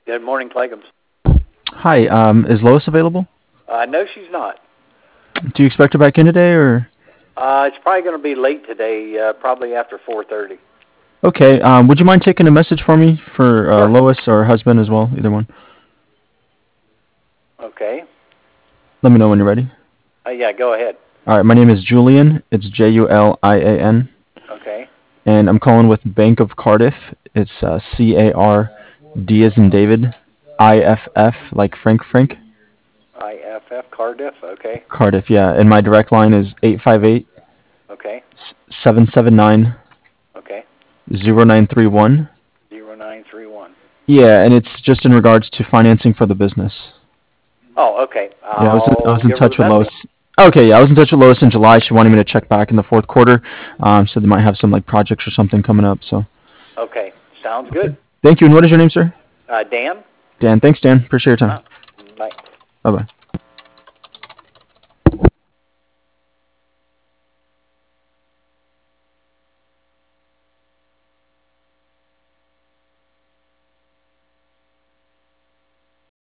Good morning, Clagums. Hi, is Lois available? No, she's not. Do you expect her back in today, or? It's probably going to be late today, probably after 4:30. Okay, would you mind taking a message for me for Sure. Lois or her husband as well, either one? Okay. Let me know when you're ready. Yeah, go ahead. All right, my name is Julian. It's Julian, Okay. and I'm calling with Bank of Cardiff. It's CARD as in David, IFF like Frank. IFF Cardiff. Okay. Cardiff, yeah. And my direct line is 858 Okay. 779 Okay. 0931. 0931. Yeah, and it's just in regards to financing for the business. Oh, okay. Yeah, I I'll was in give her touch the with message. Lois. Okay, yeah, I was in touch with Lois in July. She wanted me to check back in the fourth quarter. So they might have some like projects or something coming up. So Okay. Sounds okay. good. Thank you. And what is your name, sir? Dan? Dan. Thanks, Dan. Appreciate your time. Uh, Bye. Bye bye.